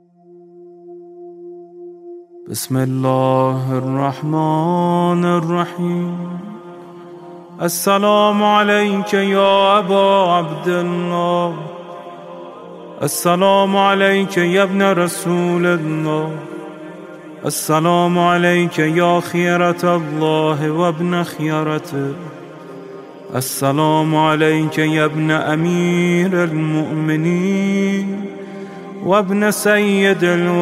بسم الله الرحمن الرحيم. السلام عليك يا أبا عبد الله، السلام عليك يا ابن رسول الله، السلام عليك يا خيرة الله وابن خيرته، السلام عليك يا ابن أمير المؤمنين وابن سيد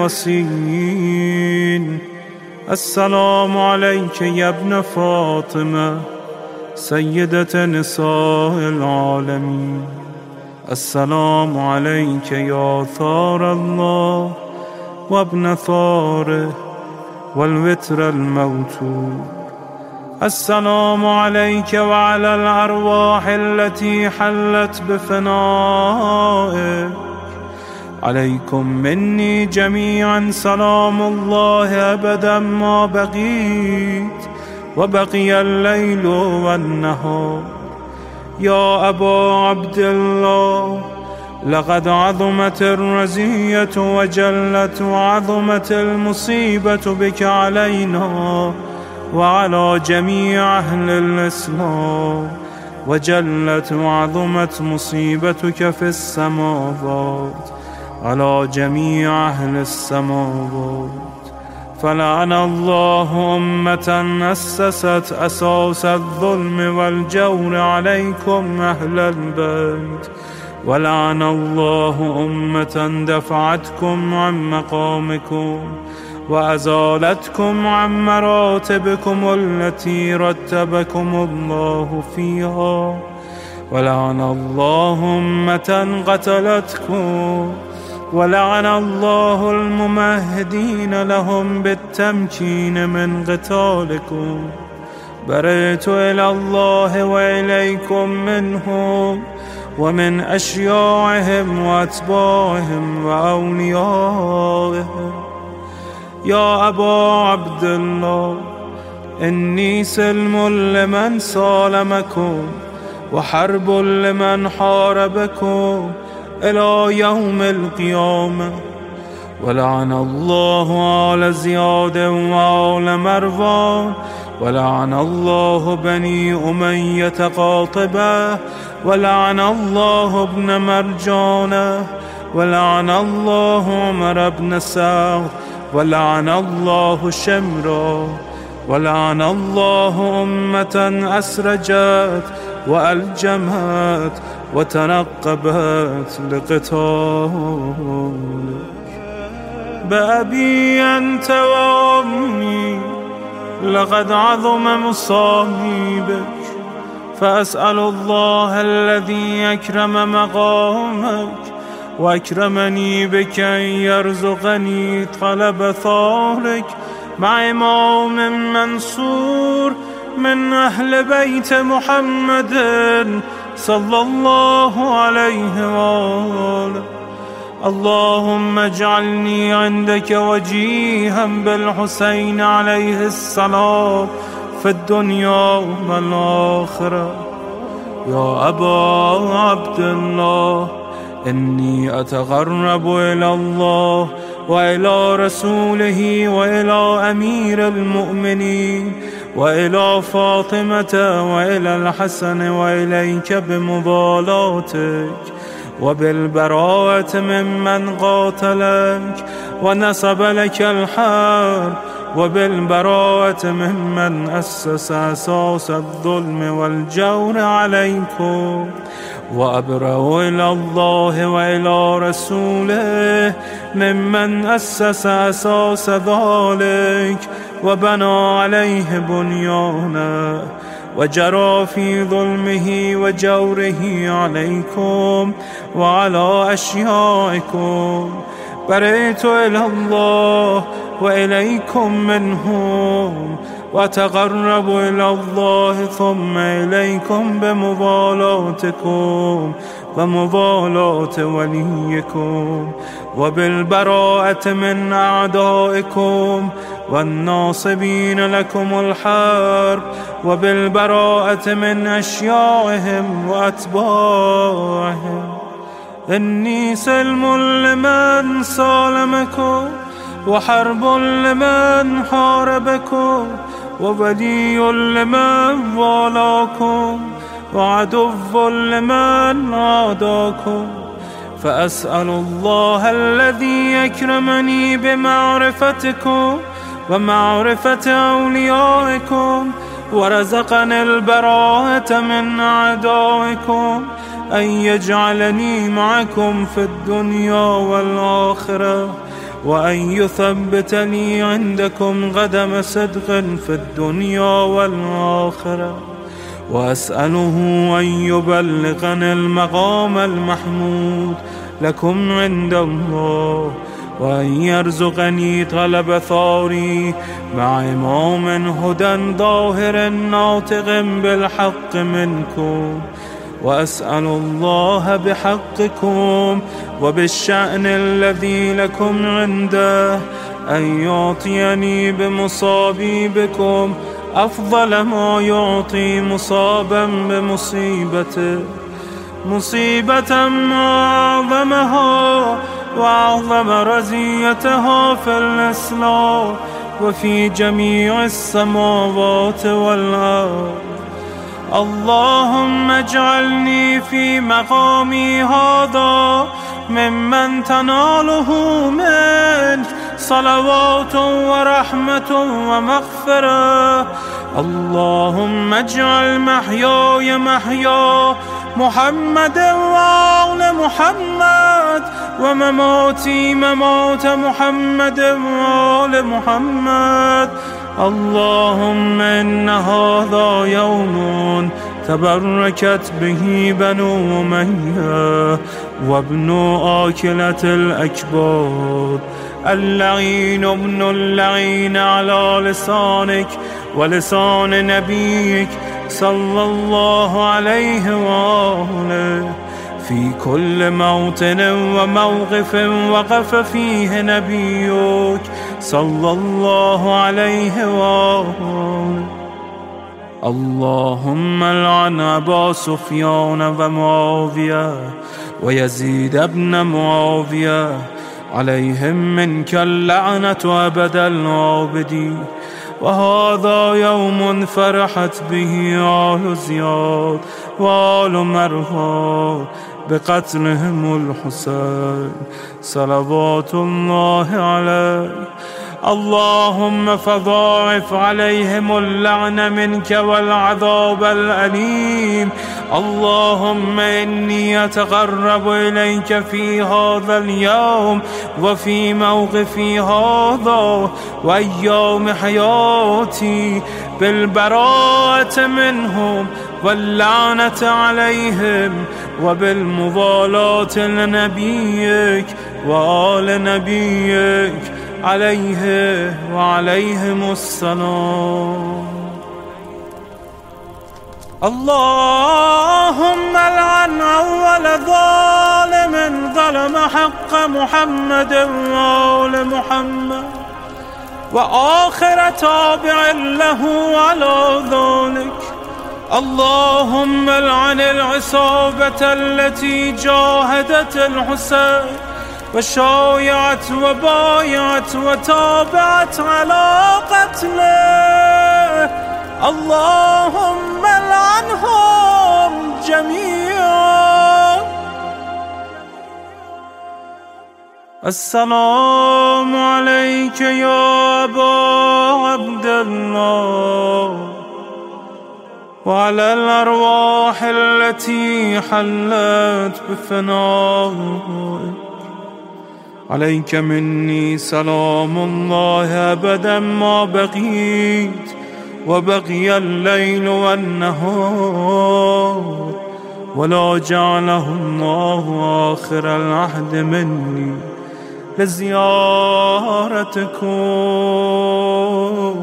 الوصيين، السلام عليك يا ابن فاطمة سيدة نساء العالمين، السلام عليك يا ثار الله وابن ثاره والوتر الموتور، السلام عليك وعلى الأرواح التي حلت بفنائك، عليكم مني جميعا سلام الله أبدا ما بقيت وبقي الليل والنهار. يا أبا عبد الله، لقد عظمت الرزية وجلت وعظمت المصيبة بك علينا وعلى جميع أهل الإسلام، وجلت وعظمت مصيبتك في السماوات على جميع أهل السماوات. فلعن الله أمة أسست أساس الظلم والجور عليكم أهل البيت، ولعن الله أمة دفعتكم عن مقامكم وأزالتكم عن مراتبكم التي رتبكم الله فيها، ولعن الله أمة قتلتكم، ولعن الله الممهدين لهم بالتمكين من قتالكم. برئت إلى الله وإليكم منهم ومن أشياعهم وأتباعهم وأوليائهم. يا أبا عبد الله، إني سلم لمن سالمكم وحرب لمن حاربكم إلى يوم القيامة. ولعن الله آل زياد وآل مروان، ولعن الله بني أمية قاطبة، ولعن الله ابن مرجانة، ولعن الله عمر بن سعد، ولعن الله شمرا، ولعن الله أمة أسرجت وألجمت وتنقبت لقتالك. بأبي أنت وأمي، لقد عظم مصائبك، فأسأل الله الذي أكرم مقامك وأكرمني بك أن يرزقني طلب ثارك مع إمام منصور من أهل بيت محمد صلى الله عليه وآله. اللهم اجعلني عندك وجيها بالحسين عليه السلام في الدنيا والآخرة. يا أبا عبد الله، إني أتقرب إلى الله وإلى رسوله وإلى أمير المؤمنين وإلى فاطمة وإلى الحسن وإليك بمضالاتك وبالبراءة ممن قاتلك ونصب لك الحرب، وبالبراءة ممن أسس أساس الظلم والجور عليكم. وأبرأ إلى الله وإلى رسوله ممن أسس أساس ذلك وبنى عليه بنيانه وجرى في ظلمه وجوره عليكم وعلى أشيائكم. برئت إلى الله وإليكم منهم، وتقرب إلى الله ثم إليكم بمضالاتكم ومضالاة وليكم، وبالبراءة من أعدائكم والناصبين لكم الحرب، وبالبراءة من أشياعهم وأتباعهم. إني سلم لمن سالمكم، وحرب لمن حاربكم، وولي لمن والاكم، وعدو لمن عاداكم. فأسأل الله الذي يكرمني بمعرفتكم ومعرفة أوليائكم، ورزقني البراءة من أعدائكم، أن يجعلني معكم في الدنيا والآخرة، وأن يثبتني عندكم قدم صدق في الدنيا والآخرة. وأسأله أن يبلغني المقام المحمود لكم عند الله، وأن يرزقني طلب ثاري مع إمام هدى ظاهر ناطق بالحق منكم. وأسأل الله بحقكم وبالشأن الذي لكم عنده أن يعطيني بمصابي بكم أفضل ما يعطي مصابا بمصيبته، مصيبة ما أعظمها وأعظم رزيتها في الإسلام وفي جميع السماوات والأرض. اللهم اجعلني في مقامي هذا ممن تناله منك صلوات ورحمة ومغفرة. اللهم اجعل محياي محيا محمد وآل محمد، ومماتي ممات محمد وآل محمد. اللهم إن هذا يوم تبركت به بنو أمية وابن آكلة الأكباد، اللعين ابن اللعين على لسانك ولسان نبيك صلى الله عليه وآله، في كل موطن وموقف وقف فيه نبيك صلى الله عليه وآله. اللهم لعن أبا سفيان ومعاوية ويزيد بن معاوية، عليهم منك اللعنة أبد العابدين. وهذا يوم فرحت به آل زياد وآل مروان بقتلهم الحسين صلوات الله عليه. اللهم فضاعف عليهم اللعن منك والعذاب الأليم. اللهم إني أتقرب إليك في هذا اليوم وفي موقفي هذا وأيام حياتي بالبراءة منهم واللعنة عليهم، وبالموالاة لنبيك وآل نبيك عليه وعليهم السلام. اللهم لعن أول ظالم ظلم حق محمد وآل محمد، وآخر تابع له على ذلك. اللهم لعن العصابة التي جاهدت الحسين وشايعت وبايعت وتابعت على قتله. اللهم لعنهم جميعا. السلام عليك يا أبا عبد الله، وعلى الأرواح التي حلت بفنائك. عليك مني سلام الله أبدا ما بقيت وبقي الليل والنهار، ولا جعله الله آخر العهد مني لزيارتكم.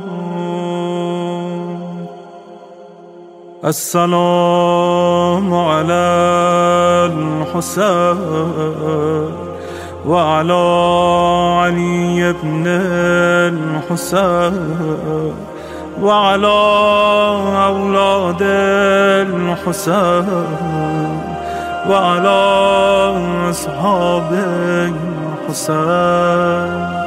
السلام على الحسين وعلى علي بن الحسين وعلى أولاد الحسين وعلى أصحاب الحسين.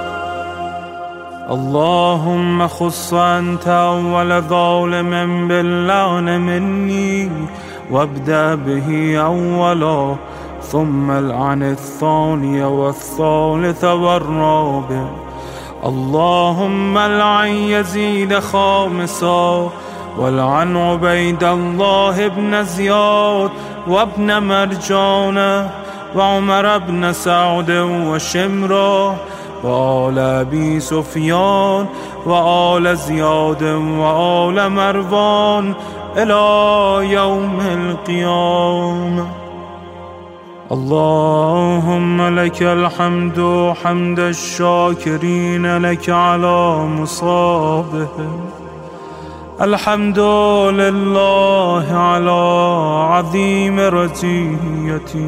اللهم خص أنت أول ظالم باللعن مني، وابدأ به أولا، ثم العن الثاني والثالث والرابع. اللهم العن يزيد خامسا، والعن عبيد الله بن زياد وابن مرجانة وعمر بن سعد وشمرة وآل أبي سفيان وآل زياد وآل مروان إلى يوم القيامة. اللهم لك الحمد حمد الشاكرين لك على مصابهم. الحمد لله على عظيم رزيتي.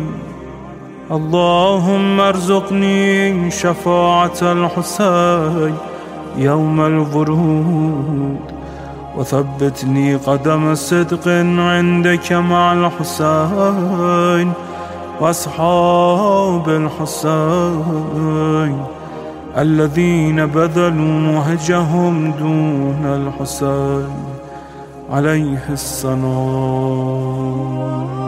اللهم ارزقني شفاعة الحسين يوم الورود، وثبتني قدم صدق عندك مع الحسين وأصحاب الحسين الذين بذلوا وهجهم دون الحسين عليه السلام.